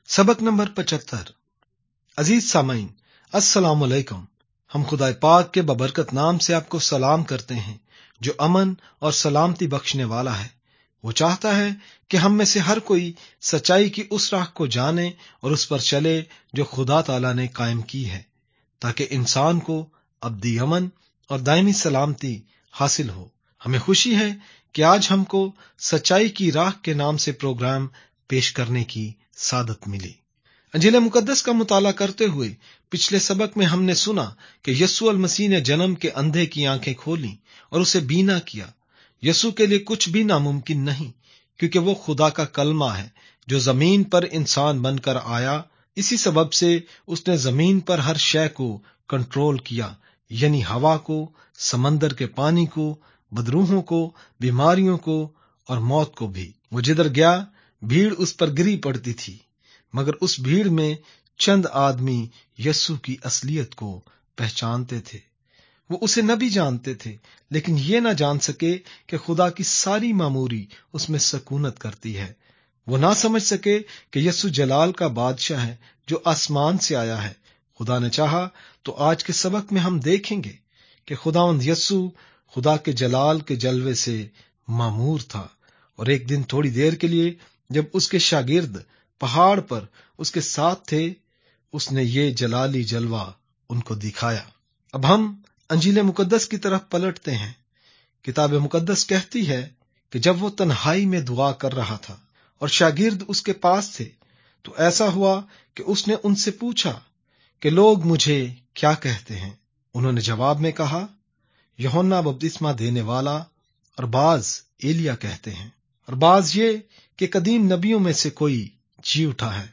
सबक नंबर 75। अजीज सामीन, अस्सलाम वालेकुम। हम खुदा पाक के बबरकत नाम से आपको सलाम करते हैं जो अमन और सलामती बख्शने वाला है। वो चाहता है कि हम में से हर कोई सच्चाई की उस राह को जाने और उस पर चले जो खुदा ताला ने कायम की है, ताकि इंसान को अब्दी अमन और दायमी सलामती हासिल हो। हमें खुशी है कि आज हमको सच्चाई की राह के नाम से प्रोग्राम पेश करने की सादत मिली। अंजील मुकद्दस का मुताला करते हुए पिछले सबक में हमने सुना कि यस्सु अल मसीह ने जन्म के अंधे की आंखें खोली और उसे बीना किया। यस्सु के लिए कुछ भी नामुमकिन नहीं, क्योंकि वो खुदा का कलमा है जो जमीन पर इंसान बनकर आया। इसी सबब से उसने जमीन पर हर शय को कंट्रोल किया, यानी हवा को, समंदर के पानी को, बदरूहों को, बीमारियों को और मौत को भी। वो जिधर गया भीड़ उस पर गिरी पड़ती थी, मगर उस भीड़ में चंद आदमी यस्सु की असलियत को पहचानते थे। वो उसे नबी जानते थे, लेकिन ये ना जान सके कि खुदा की सारी मामूरी उसमें सकूनत करती है। वो ना समझ सके कि यस्सु जलाल का बादशाह है जो आसमान से आया है। खुदा ने चाहा तो आज के सबक में हम देखेंगे कि खुदावंद यस्सु खुदा के जलाल के जलवे से मामूर था, और एक दिन थोड़ी देर के लिए जब उसके शागिर्द पहाड़ पर उसके साथ थे, उसने ये जलाली जलवा उनको दिखाया। अब हम अंजील मुकद्दस की तरफ पलटते हैं। किताब मुकद्दस कहती है कि जब वो तन्हाई में दुआ कर रहा था और शागिर्द उसके पास थे, तो ऐसा हुआ कि उसने उनसे पूछा कि लोग मुझे क्या कहते हैं। उन्होंने जवाब में कहा, यूहन्ना बपतिस्मा देने वाला, और बाज एलिया कहते हैं, और बाज ये कि कदीम नबियों में से कोई जी उठा है।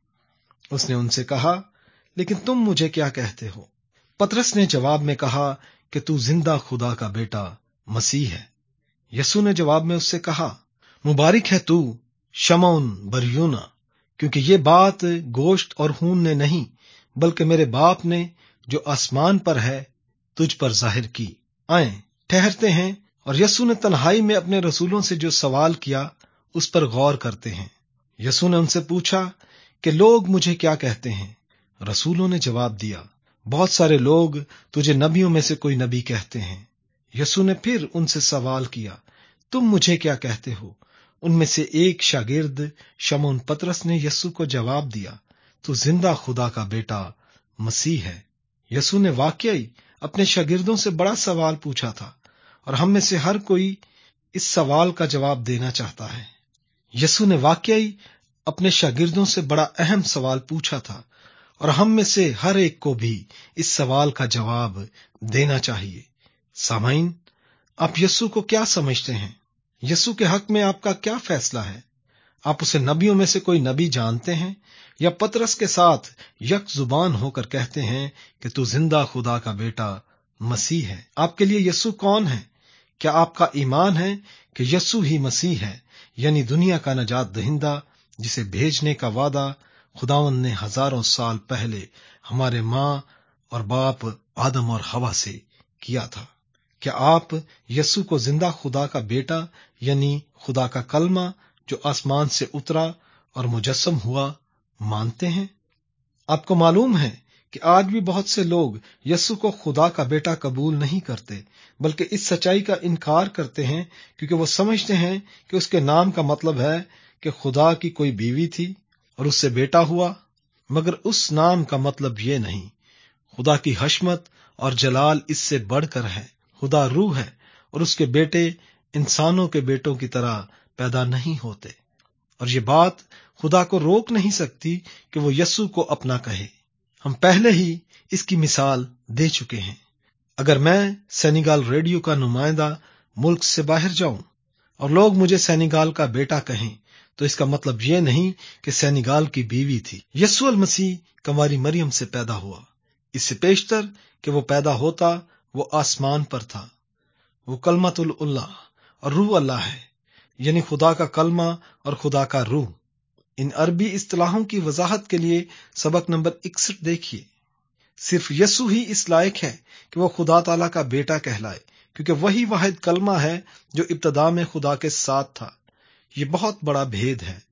उसने उनसे कहा, लेकिन तुम मुझे क्या कहते हो? पतरस ने जवाब में कहा कि तू जिंदा खुदा का बेटा मसीह है। यस्सु ने जवाब में उससे कहा, मुबारक है तू शमौन बरयूना, क्योंकि ये बात गोश्त और खून ने नहीं, बल्कि मेरे बाप ने जो आसमान पर है तुझ पर जाहिर की। आए ठहरते हैं और यस्सु ने तन्हाई में अपने रसूलों से जो सवाल किया उस पर गौर करते हैं। यस्सु ने उनसे पूछा कि लोग मुझे क्या कहते हैं? रसूलों ने जवाब दिया, बहुत सारे लोग तुझे नबियों में से कोई नबी कहते हैं। यस्सु ने फिर उनसे सवाल किया, तुम मुझे क्या कहते हो? उनमें से एक शागिर्द शमौन पतरस ने यस्सु को जवाब दिया, तू जिंदा खुदा का बेटा मसीह है। यस्सु ने वाकई अपने शागिर्दों से बड़ा सवाल पूछा था, और हम में से हर कोई इस सवाल का जवाब देना चाहता है। यस्सु ने वाकई अपने शागिर्दों से बड़ा अहम सवाल पूछा था, और हम में से हर एक को भी इस सवाल का जवाब देना चाहिए। सामाइन, आप यस्सु को क्या समझते हैं? यस्सु के हक में आपका क्या फैसला है? आप उसे नबियों में से कोई नबी जानते हैं, या पतरस के साथ यक जुबान होकर कहते हैं कि तू जिंदा खुदा का बेटा मसीह है? आपके लिए यस्सु कौन है? क्या आपका ईमान है कि यस्सु ही मसीह है, यानी दुनिया का नजात दहिंदा, जिसे भेजने का वादा खुदावंद ने हजारों साल पहले हमारे माँ और बाप आदम और हवा से किया था? क्या आप यस्सु को जिंदा खुदा का बेटा यानी खुदा का कलमा जो आसमान से उतरा और मुजस्सम हुआ मानते हैं? आपको मालूम है कि आज भी बहुत से लोग यस्सु को खुदा का बेटा कबूल नहीं करते, बल्कि इस सच्चाई का इनकार करते हैं, क्योंकि वो समझते हैं कि उसके नाम का मतलब है कि खुदा की कोई बीवी थी और उससे बेटा हुआ। मगर उस नाम का मतलब ये नहीं। खुदा की हशमत और जलाल इससे बढ़कर है। खुदा रूह है और उसके बेटे इंसानों के बेटों की तरह पैदा नहीं होते, और ये बात खुदा को रोक नहीं सकती कि वो यस्सु को अपना कहे। हम पहले ही इसकी मिसाल दे चुके हैं। अगर मैं सेनेगाल रेडियो का नुमाइंदा मुल्क से बाहर जाऊं और लोग मुझे सेनेगाल का बेटा कहें, तो इसका मतलब यह नहीं कि सेनेगाल की बीवी थी। यस्सु अल मसीह कुंवारी मरियम से पैदा हुआ। इससे पेशतर कि वो पैदा होता, वो आसमान पर था। वो कलमतुल उल्लाह और रूह अल्लाह है, यानी खुदा का कलमा और खुदा का रूह। इन अरबी इस्तिलाहों की वजाहत के लिए सबक नंबर 61 देखिए। सिर्फ यस्सु ही इस लायक है कि वो खुदा ताला का बेटा कहलाए, क्योंकि वही वाहिद कलमा है जो इब्तदा में खुदा के साथ था। ये बहुत बड़ा भेद है।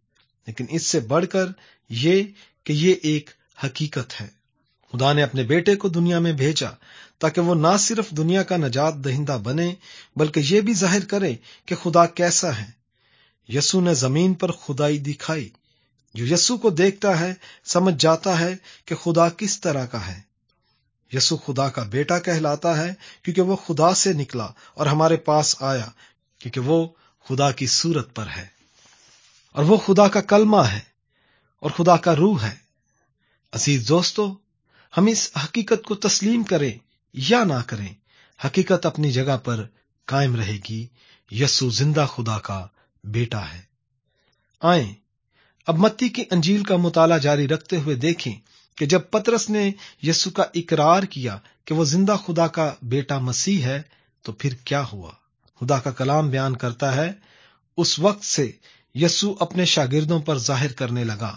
لیکن اس سے بڑھ کر یہ کہ یہ ایک حقیقت ہے۔ خدا نے اپنے بیٹے کو دنیا میں بھیجا تاکہ وہ نہ صرف دنیا کا نجات دہندہ بنے بلکہ یہ بھی ظاہر کرے کہ خدا کیسا ہے۔ یسوع نے زمین پر خدائی دکھائی۔ جو یسوع کو دیکھتا ہے سمجھ جاتا ہے کہ خدا کس طرح کا ہے۔ یسوع خدا کا بیٹا کہلاتا ہے کیونکہ وہ خدا سے نکلا اور ہمارے پاس آیا، کیونکہ وہ خدا کی صورت پر ہے، اور وہ خدا کا کلمہ ہے اور خدا کا روح ہے۔ عزیز دوستو، ہم اس حقیقت کو تسلیم کریں یا نہ کریں، حقیقت اپنی جگہ پر قائم رہے گی۔ یسوع زندہ خدا کا بیٹا ہے۔ آئیں اب متی کی انجیل کا مطالعہ جاری رکھتے ہوئے دیکھیں کہ جب پطرس نے یسوع کا اقرار کیا کہ وہ زندہ خدا کا بیٹا مسیح ہے تو پھر کیا ہوا۔ خدا کا کلام بیان کرتا ہے، اس وقت سے یسوع اپنے شاگردوں پر ظاہر کرنے لگا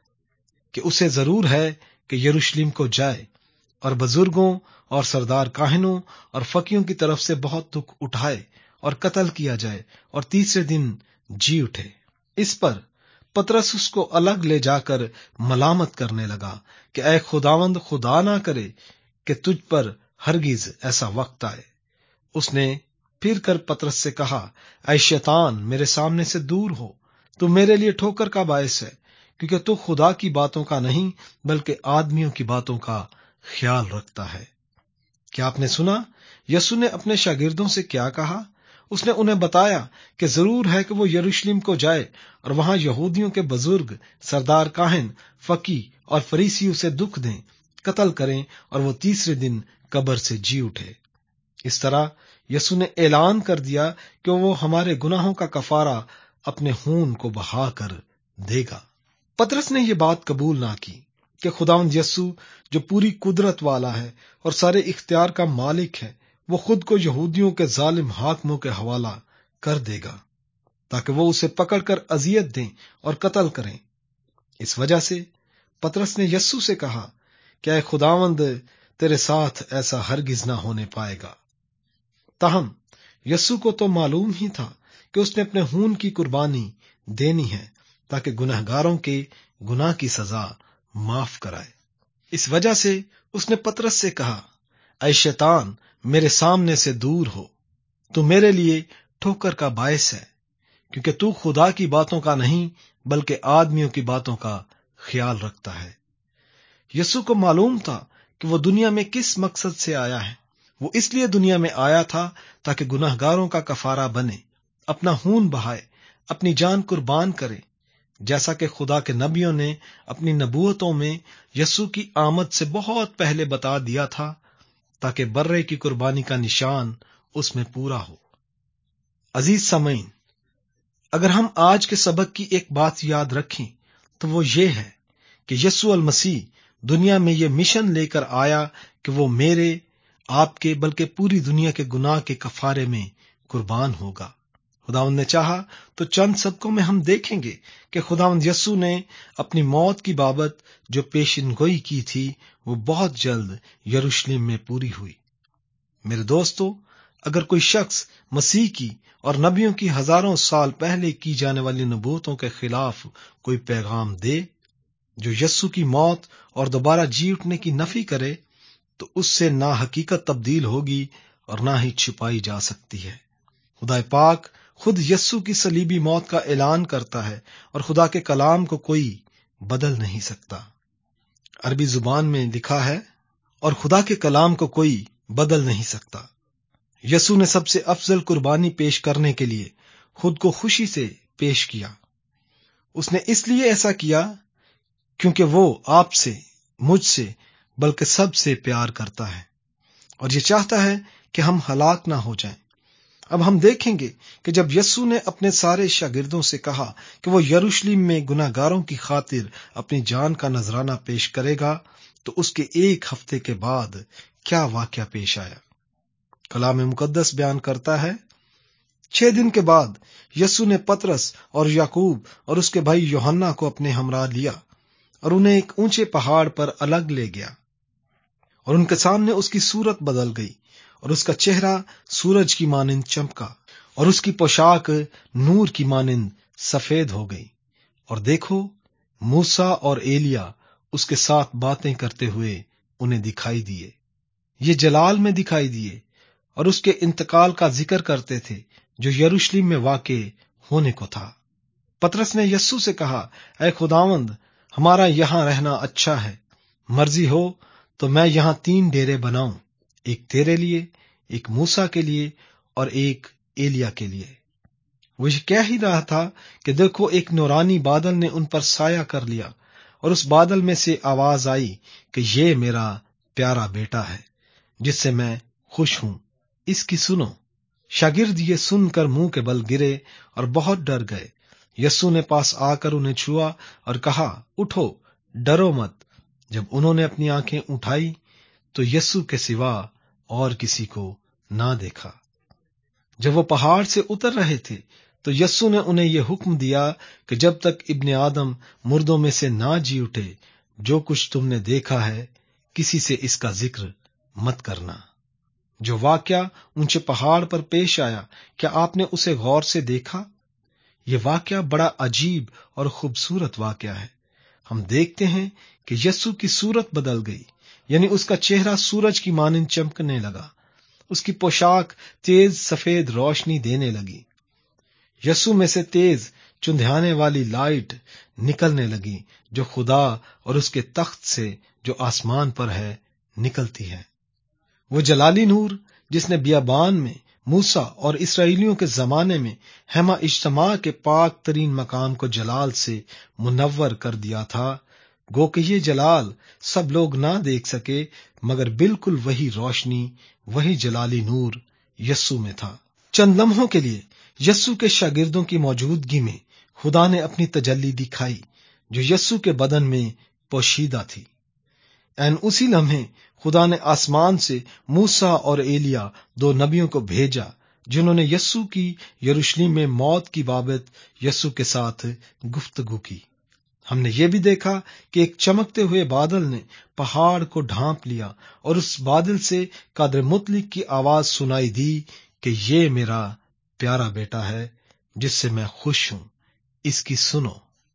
کہ اسے ضرور ہے کہ یروشلم کو جائے اور بزرگوں اور سردار کاہنوں اور فقیوں کی طرف سے بہت دکھ اٹھائے اور قتل کیا جائے اور تیسرے دن جی اٹھے۔ اس پر پطرس اس کو الگ لے جا کر ملامت کرنے لگا کہ اے خداوند، خدا نہ کرے کہ تجھ پر ہرگز ایسا وقت آئے۔ اس نے پھر کر پطرس سے کہا، اے شیطان، میرے سامنے سے دور ہو، تو میرے لیے ٹھوکر کا باعث ہے، کیونکہ تو خدا کی باتوں کا نہیں بلکہ آدمیوں کی باتوں کا خیال رکھتا ہے۔ کیا آپ نے سنا یسوع نے اپنے شاگردوں سے کیا کہا؟ اس نے انہیں بتایا کہ ضرور ہے کہ وہ یروشلم کو جائے اور وہاں یہودیوں کے بزرگ، سردار کاہن، فقی اور فریسی اسے دکھ دیں، قتل کریں اور وہ تیسرے دن قبر سے جی اٹھے۔ اس طرح یسوع نے اعلان کر دیا کہ وہ ہمارے گناہوں کا کفارہ اپنے خون کو بہا کر دے گا۔ پطرس نے یہ بات قبول نہ کی کہ خداوند یسوع جو پوری قدرت والا ہے اور سارے اختیار کا مالک ہے، وہ خود کو یہودیوں کے ظالم حاکموں کے حوالہ کر دے گا تاکہ وہ اسے پکڑ کر اذیت دیں اور قتل کریں۔ اس وجہ سے پطرس نے یسوع سے کہا کہ اے خداوند، تیرے ساتھ ایسا ہرگز نہ ہونے پائے گا۔ تاہم یسوع کو تو معلوم ہی تھا کہ اس نے اپنے خون کی قربانی دینی ہے تاکہ گنہگاروں کے گناہ کی سزا معاف کرائے۔ اس وجہ سے اس نے پطرس سے کہا، اے شیطان، میرے سامنے سے دور ہو، تو میرے لیے ٹھوکر کا باعث ہے، کیونکہ تو خدا کی باتوں کا نہیں بلکہ آدمیوں کی باتوں کا خیال رکھتا ہے۔ یسوع کو معلوم تھا کہ وہ دنیا میں کس مقصد سے آیا ہے۔ وہ اس لیے دنیا میں آیا تھا تاکہ گناہگاروں کا کفارہ بنے، اپنا خون بہائے، اپنی جان قربان کرے، جیسا کہ خدا کے نبیوں نے اپنی نبوتوں میں یسوع کی آمد سے بہت پہلے بتا دیا تھا، تاکہ برے کی قربانی کا نشان اس میں پورا ہو۔ عزیز سامعین، اگر ہم آج کے سبق کی ایک بات یاد رکھیں تو وہ یہ ہے کہ یسوع المسیح دنیا میں یہ مشن لے کر آیا کہ وہ میرے، آپ کے بلکہ پوری دنیا کے گناہ کے کفارے میں قربان ہوگا۔ خداوند نے چاہا تو چند سبقوں میں ہم دیکھیں گے کہ خداوند یسوع نے اپنی موت کی بابت جو پیشن گوئی کی تھی وہ بہت جلد یروشلم میں پوری ہوئی۔ میرے دوستو، اگر کوئی شخص مسیح کی اور نبیوں کی ہزاروں سال پہلے کی جانے والی نبوتوں کے خلاف کوئی پیغام دے جو یسوع کی موت اور دوبارہ جی اٹھنے کی نفی کرے تو اس سے نہ حقیقت تبدیل ہوگی اور نہ ہی چھپائی جا سکتی ہے۔ خدا پاک خود یسوع کی صلیبی موت کا اعلان کرتا ہے اور خدا کے کلام کو کوئی بدل نہیں سکتا۔ عربی زبان میں لکھا ہے، اور خدا کے کلام کو کوئی بدل نہیں سکتا۔ یسوع نے سب سے افضل قربانی پیش کرنے کے لیے خود کو خوشی سے پیش کیا۔ اس نے اس لیے ایسا کیا کیونکہ وہ آپ سے، مجھ سے، بلکہ سب سے پیار کرتا ہے اور یہ چاہتا ہے کہ ہم ہلاک نہ ہو جائیں۔ اب ہم دیکھیں گے کہ جب یسوع نے اپنے سارے شاگردوں سے کہا کہ وہ یروشلم میں گناہگاروں کی خاطر اپنی جان کا نذرانہ پیش کرے گا تو اس کے ایک ہفتے کے بعد کیا واقعہ پیش آیا۔ کلام مقدس بیان کرتا ہے، 6 دن کے بعد یسوع نے پطرس اور یعقوب اور اس کے بھائی یوحنا کو اپنے ہمراہ لیا اور انہیں ایک اونچے پہاڑ پر الگ لے گیا، اور ان کے سامنے اس کی صورت بدل گئی اور اس کا چہرہ سورج کی مانند چمکا اور اس کی پوشاک نور کی مانند سفید ہو گئی۔ اور دیکھو موسیٰ اور ایلیا اس کے ساتھ باتیں کرتے ہوئے انہیں دکھائی دیے۔ یہ جلال میں دکھائی دیے اور اس کے انتقال کا ذکر کرتے تھے جو یروشلم میں واقع ہونے کو تھا۔ پطرس نے یسوع سے کہا، اے خداوند، ہمارا یہاں رہنا اچھا ہے، مرضی ہو تو میں یہاں 3 ڈیرے بناؤں، ایک تیرے لیے، ایک موسیٰ کے لیے اور ایک ایلیا کے لیے۔ وہ یہ کہہ ہی رہا تھا کہ دیکھو ایک نورانی بادل نے ان پر سایہ کر لیا، اور اس بادل میں سے آواز آئی کہ یہ میرا پیارا بیٹا ہے جس سے میں خوش ہوں، اس کی سنو۔ شاگرد یہ سن کر منہ کے بل گرے اور بہت ڈر گئے۔ یسوع نے پاس آ کر انہیں چھوا اور کہا، اٹھو، ڈرو مت۔ جب انہوں نے اپنی آنکھیں اٹھائی تو یسوع کے سوا اور کسی کو نہ دیکھا۔ جب وہ پہاڑ سے اتر رہے تھے تو یسوع نے انہیں یہ حکم دیا کہ جب تک ابن آدم مردوں میں سے نہ جی اٹھے، جو کچھ تم نے دیکھا ہے کسی سے اس کا ذکر مت کرنا۔ جو واقعہ اونچے پہاڑ پر پیش آیا، کیا آپ نے اسے غور سے دیکھا؟ یہ واقعہ بڑا عجیب اور خوبصورت واقعہ ہے۔ ہم دیکھتے ہیں کہ یسوع کی صورت بدل گئی، یعنی اس کا چہرہ سورج کی مانند چمکنے لگا، اس کی پوشاک تیز سفید روشنی دینے لگی، یسوع میں سے تیز چندھیانے والی لائٹ نکلنے لگی جو خدا اور اس کے تخت سے جو آسمان پر ہے نکلتی ہے۔ وہ جلالی نور جس نے بیابان میں موسیٰ اور اسرائیلیوں کے زمانے میں ہیما اجتماع کے پاک ترین مقام کو جلال سے منور کر دیا تھا، گو کہ یہ جلال سب لوگ نہ دیکھ سکے، مگر بالکل وہی روشنی، وہی جلالی نور یسوع میں تھا۔ چند لمحوں کے لیے یسوع کے شاگردوں کی موجودگی میں خدا نے اپنی تجلی دکھائی جو یسوع کے بدن میں پوشیدہ تھی۔ این اسی لمحے خدا نے آسمان سے موسیٰ اور ایلیا 2 نبیوں کو بھیجا جنہوں نے یسوع کی یروشلم میں موت کی بابت یسوع کے ساتھ گفتگو کی۔ ہم نے یہ بھی دیکھا کہ ایک چمکتے ہوئے بادل نے پہاڑ کو ڈھانپ لیا اور اس بادل سے قادر مطلق کی آواز سنائی دی کہ یہ میرا پیارا بیٹا ہے جس سے میں خوش ہوں، اس کی سنو۔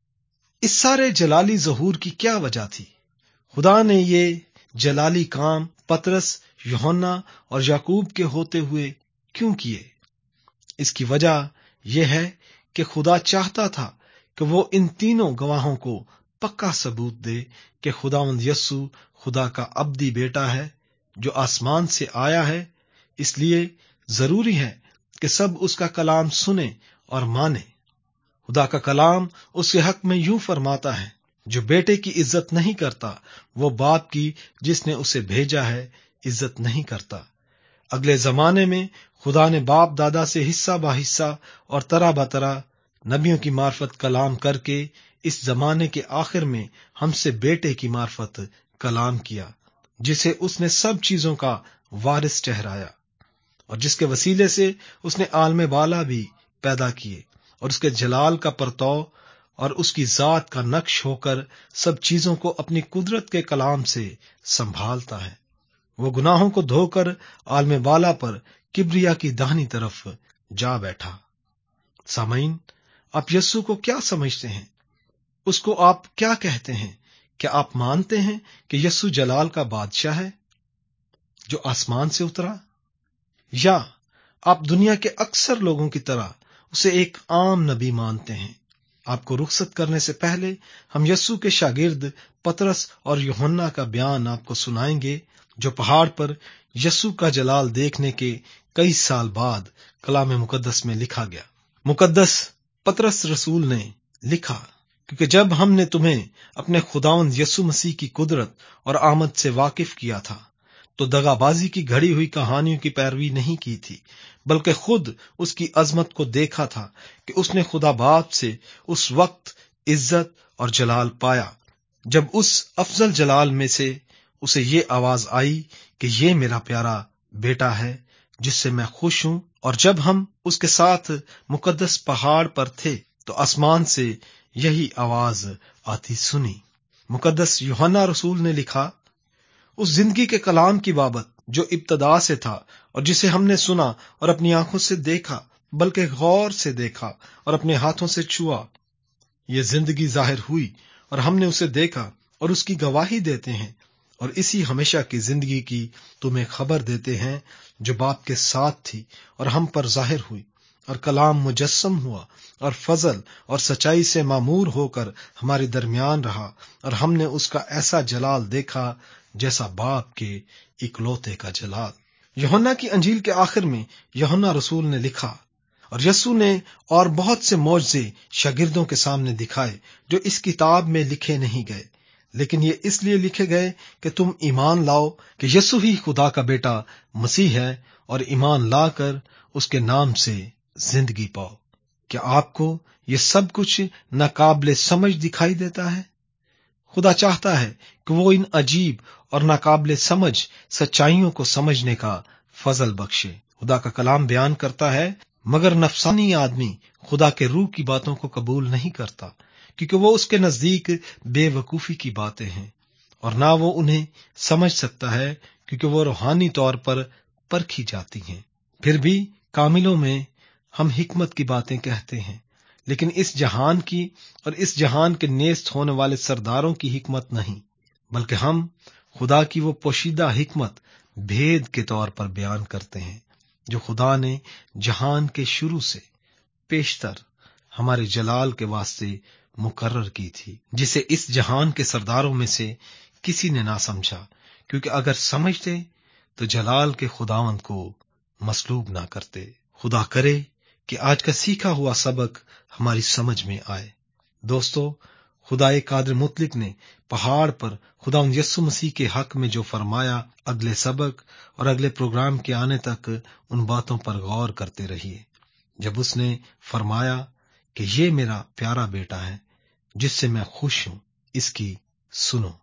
اس سارے جلالی ظہور کی کیا وجہ تھی؟ خدا نے یہ جلالی کام پطرس، یوحنا اور یعقوب کے ہوتے ہوئے کیوں کیے؟ اس کی وجہ یہ ہے کہ خدا چاہتا تھا کہ وہ ان تینوں گواہوں کو پکا ثبوت دے کہ خداوند یسوع خدا کا ابدی بیٹا ہے جو آسمان سے آیا ہے۔ اس لیے ضروری ہے کہ سب اس کا کلام سنیں اور مانیں۔ خدا کا کلام اس کے حق میں یوں فرماتا ہے، جو بیٹے کی عزت نہیں کرتا وہ باپ کی جس نے اسے بھیجا ہے عزت نہیں کرتا۔ اگلے زمانے میں خدا نے باپ دادا سے حصہ با حصہ اور طرح بطرح نبیوں کی معرفت کلام کر کے اس زمانے کے آخر میں ہم سے بیٹے کی معرفت کلام کیا، جسے اس نے سب چیزوں کا وارث ٹھہرایا، اور جس کے وسیلے سے اس نے عالم بالا بھی پیدا کیے، اور اس کے جلال کا پرتو اور اس کی ذات کا نقش ہو کر سب چیزوں کو اپنی قدرت کے کلام سے سنبھالتا ہے۔ وہ گناہوں کو دھو کر عالم بالا پر کبریا کی داہنی طرف جا بیٹھا۔ سامعین، آپ یسوع کو کیا سمجھتے ہیں؟ اس کو آپ کیا کہتے ہیں؟ کیا آپ مانتے ہیں کہ یسوع جلال کا بادشاہ ہے جو آسمان سے اترا؟ یا آپ دنیا کے اکثر لوگوں کی طرح اسے ایک عام نبی مانتے ہیں؟ آپ کو رخصت کرنے سے پہلے ہم یسوع کے شاگرد پطرس اور یوحنا کا بیان آپ کو سنائیں گے جو پہاڑ پر یسوع کا جلال دیکھنے کے کئی سال بعد کلام مقدس میں لکھا گیا۔ مقدس پطرس رسول نے لکھا، کیونکہ جب ہم نے تمہیں اپنے خداوند یسوع مسیح کی قدرت اور آمد سے واقف کیا تھا تو دغا بازی کی گھڑی ہوئی کہانیوں کی پیروی نہیں کی تھی، بلکہ خود اس کی عظمت کو دیکھا تھا کہ اس نے خدا باپ سے اس وقت عزت اور جلال پایا جب اس افضل جلال میں سے اسے یہ آواز آئی کہ یہ میرا پیارا بیٹا ہے جس سے میں خوش ہوں۔ اور جب ہم اس کے ساتھ مقدس پہاڑ پر تھے تو آسمان سے یہی آواز آتی سنی۔ مقدس یوحنا رسول نے لکھا، اس زندگی کے کلام کی بابت جو ابتدا سے تھا اور جسے ہم نے سنا اور اپنی آنکھوں سے دیکھا، بلکہ غور سے دیکھا اور اپنے ہاتھوں سے چھوا، یہ زندگی ظاہر ہوئی اور ہم نے اسے دیکھا اور اس کی گواہی دیتے ہیں، اور اسی ہمیشہ کی زندگی کی تمہیں خبر دیتے ہیں جو باپ کے ساتھ تھی اور ہم پر ظاہر ہوئی، اور کلام مجسم ہوا اور فضل اور سچائی سے معمور ہو کر ہمارے درمیان رہا، اور ہم نے اس کا ایسا جلال دیکھا جیسا باپ کے اکلوتے کا جلال۔ یوحنا کی انجیل کے آخر میں یوحنا رسول نے لکھا، اور یسوع نے اور بہت سے معجزے شاگردوں کے سامنے دکھائے جو اس کتاب میں لکھے نہیں گئے، لیکن یہ اس لیے لکھے گئے کہ تم ایمان لاؤ کہ یسوع ہی خدا کا بیٹا مسیح ہے، اور ایمان لا کر اس کے نام سے زندگی پاؤ۔ کیا آپ کو یہ سب کچھ ناقابل سمجھ دکھائی دیتا ہے؟ خدا چاہتا ہے کہ وہ ان عجیب اور ناقابل سمجھ سچائیوں کو سمجھنے کا فضل بخشے۔ خدا کا کلام بیان کرتا ہے، مگر نفسانی آدمی خدا کے روح کی باتوں کو قبول نہیں کرتا، کیونکہ وہ اس کے نزدیک بے وقوفی کی باتیں ہیں، اور نہ وہ انہیں سمجھ سکتا ہے کیونکہ وہ روحانی طور پر پرکھی جاتی ہیں۔ پھر بھی کاملوں میں ہم حکمت کی باتیں کہتے ہیں، لیکن اس جہان کی اور اس جہان کے نیست ہونے والے سرداروں کی حکمت نہیں، بلکہ ہم خدا کی وہ پوشیدہ حکمت بھید کے طور پر بیان کرتے ہیں جو خدا نے جہان کے شروع سے پیشتر ہمارے جلال کے واسطے مقرر کی تھی، جسے اس جہان کے سرداروں میں سے کسی نے نہ سمجھا، کیونکہ اگر سمجھتے تو جلال کے خداوند کو مسلوب نہ کرتے۔ خدا کرے کہ آج کا سیکھا ہوا سبق ہماری سمجھ میں آئے۔ دوستو، خدا قادر مطلق نے پہاڑ پر خداوند یسوع مسیح کے حق میں جو فرمایا، اگلے سبق اور اگلے پروگرام کے آنے تک ان باتوں پر غور کرتے رہیے۔ جب اس نے فرمایا کہ یہ میرا پیارا بیٹا ہے جس سے میں خوش ہوں، اس کی سنو۔